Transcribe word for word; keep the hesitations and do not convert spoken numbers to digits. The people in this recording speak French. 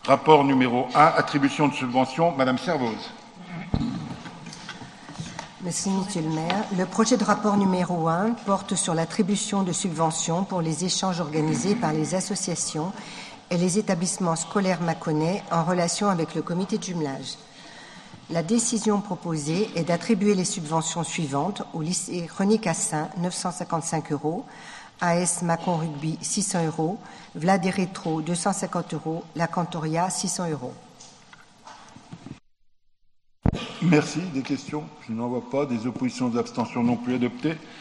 Rapport numéro un, attribution de subventions. Madame Servoz. Merci, Monsieur le maire. Le projet de rapport numéro un porte sur l'attribution de subventions pour les échanges organisés par les associations et les établissements scolaires mâconnais en relation avec le comité de jumelage. La décision proposée est d'attribuer les subventions suivantes au lycée René Cassin, neuf cent cinquante-cinq euros, A S Mâcon Rugby, six cents euros, Vlad et Rétro, deux cent cinquante euros, la Cantoria, six cents euros. Merci. Des questions? Je n'en vois pas. Des oppositions, des abstentions non plus adoptées.